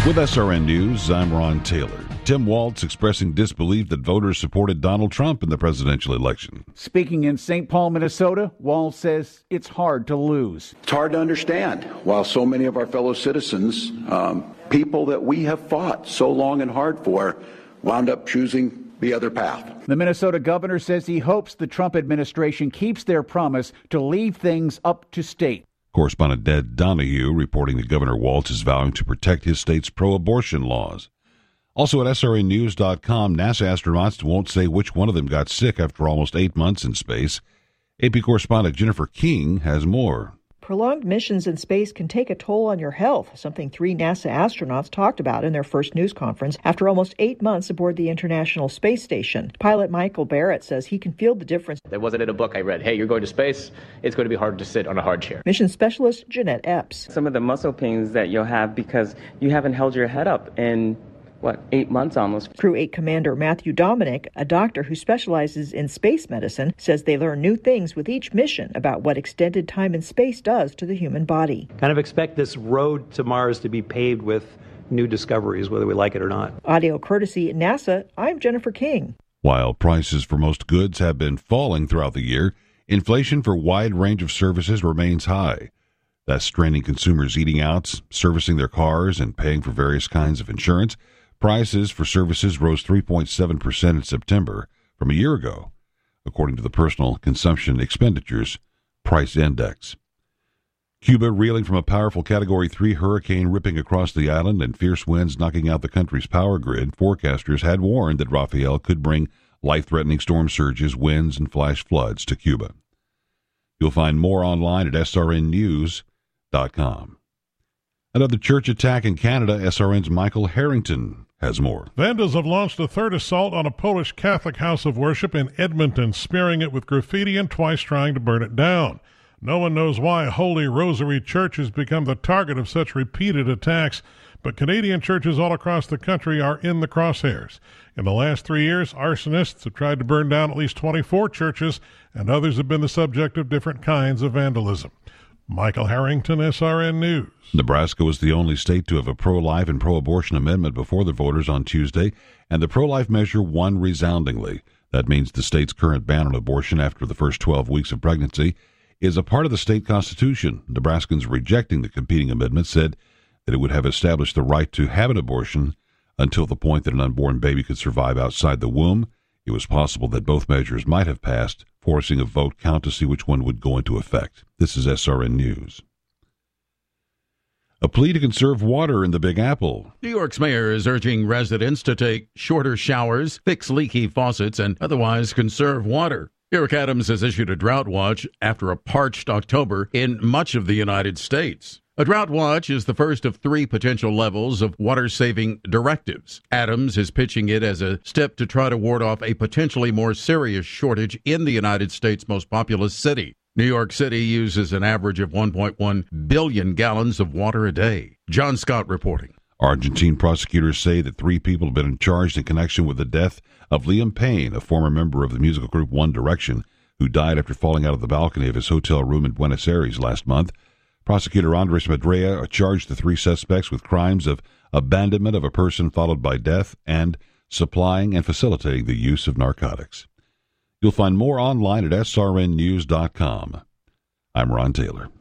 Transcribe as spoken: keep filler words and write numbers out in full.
With S R N News, I'm Ron Taylor. Tim Walz expressing disbelief that voters supported Donald Trump in the presidential election. Speaking in Saint Paul, Minnesota, Walz says it's hard to lose. It's hard to understand why so many of our fellow citizens, um, people that we have fought so long and hard for, wound up choosing the other path. The Minnesota governor says he hopes the Trump administration keeps their promise to leave things up to state. Correspondent Ned Donahue reporting that Governor Walz is vowing to protect his state's pro-abortion laws. Also at S R N news dot com, NASA astronauts won't say which one of them got sick after almost eight months in space. A P correspondent Jennifer King has more. Prolonged missions in space can take a toll on your health, something three NASA astronauts talked about in their first news conference after almost eight months aboard the International Space Station. Pilot Michael Barrett says he can feel the difference. There wasn't in a book I read, hey, you're going to space, it's going to be hard to sit on a hard chair. Mission specialist Jeanette Epps. Some of the muscle pains that you'll have because you haven't held your head up in what, eight months almost. Crew eight Commander Matthew Dominic, a doctor who specializes in space medicine, says they learn new things with each mission about what extended time in space does to the human body. Kind of expect this road to Mars to be paved with new discoveries, whether we like it or not. Audio courtesy NASA, I'm Jennifer King. While prices for most goods have been falling throughout the year, inflation for a wide range of services remains high. That's straining consumers eating out, servicing their cars, and paying for various kinds of insurance. Prices for services rose three point seven percent in September from a year ago, according to the Personal Consumption Expenditures Price Index. Cuba reeling from a powerful Category three hurricane ripping across the island and fierce winds knocking out the country's power grid, forecasters had warned that Rafael could bring life-threatening storm surges, winds, and flash floods to Cuba. You'll find more online at S R N news dot com. Another church attack in Canada, S R N's Michael Harrington has more. Vandals have launched a third assault on a Polish Catholic house of worship in Edmonton, smearing it with graffiti and twice trying to burn it down. No one knows why Holy Rosary Church has become the target of such repeated attacks, but Canadian churches all across the country are in the crosshairs. In the last three years, arsonists have tried to burn down at least twenty-four churches, and others have been the subject of different kinds of vandalism. Michael Harrington, S R N News. Nebraska was the only state to have a pro-life and pro-abortion amendment before the voters on Tuesday, and the pro-life measure won resoundingly. That means the state's current ban on abortion after the first twelve weeks of pregnancy is a part of the state constitution. Nebraskans rejecting the competing amendment said that it would have established the right to have an abortion until the point that an unborn baby could survive outside the womb. It was possible that both measures might have passed, forcing a vote count to see which one would go into effect. This is S R N News. A plea to conserve water in the Big Apple. New York's mayor is urging residents to take shorter showers, fix leaky faucets, and otherwise conserve water. Eric Adams has issued a drought watch after a parched October in much of the United States. A drought watch is the first of three potential levels of water-saving directives. Adams is pitching it as a step to try to ward off a potentially more serious shortage in the United States' most populous city. New York City uses an average of one point one billion gallons of water a day. John Scott reporting. Argentine prosecutors say that three people have been charged in connection with the death of Liam Payne, a former member of the musical group One Direction, who died after falling out of the balcony of his hotel room in Buenos Aires last month. Prosecutor Andres Madrea charged the three suspects with crimes of abandonment of a person followed by death and supplying and facilitating the use of narcotics. You'll find more online at S R N news dot com. I'm Ron Taylor.